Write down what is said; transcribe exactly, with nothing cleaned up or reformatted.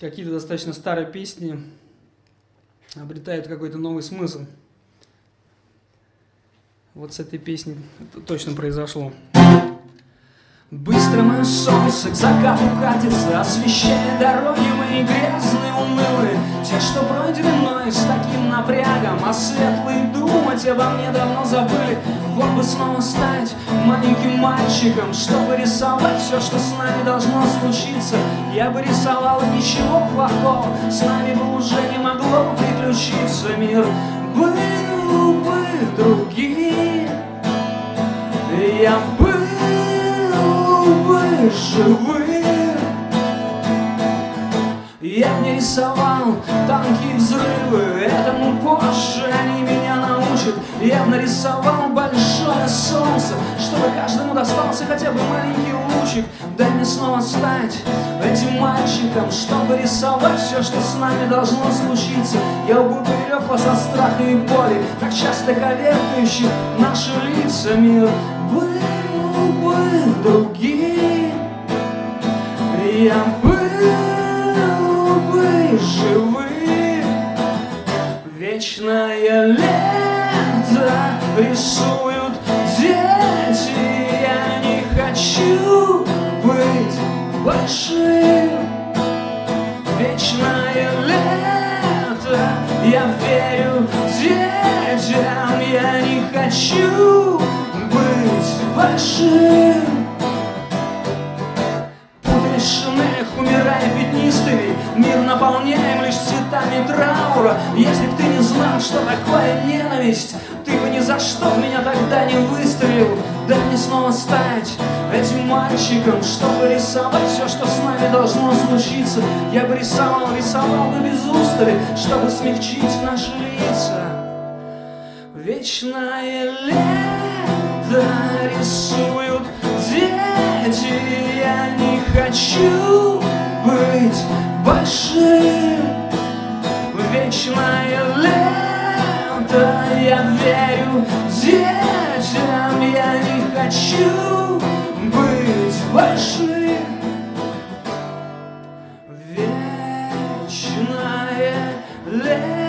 какие-то достаточно старые песни обретают какой-то новый смысл. Вот с этой песней это точно произошло. Быстро мое солнце к закату катится, освещая дороги мои грязные, унылые. Те, что пройдены мной с таким напрягом, а светлые думать обо мне давно забыли. Вот бы снова стать маленьким мальчиком, чтобы рисовать все, что с нами должно случиться. Я бы рисовал, ничего плохого с нами бы уже не могло приключиться. Мир был бы другим, я был бы живым. Я не рисовал танки и взрывы, этому позже они меня научат. Я нарисовал большое солнце, чтобы каждому достался хотя бы маленький лучик. Дай мне снова стать этим мальчиком, чтобы рисовать все, что с нами должно случиться. Я бы берег вас от страха и боли, так часто коверкающих наши лица. Мир был бы другим, я был бы живым. Вечное лето рисуют дети, я не хочу быть большим. Вечное лето, я верю детям, я не хочу быть большим. Путаясь в шинелях, умирая пятнистыми, мир наполняем лишь цветами траура. Если б ты не знал, что такое ненависть, ты бы ни за что в меня тогда не выстрелил. Дай мне снова стать этим мальчиком, чтобы рисовать все, что с нами должно случиться. Я бы рисовал, рисовал бы без устали, чтобы смягчить наши лица. Вечное лето рисуют дети, я не хочу быть большим. Вечное лето, я верю детям, я не хочу быть большим. Вечное лето.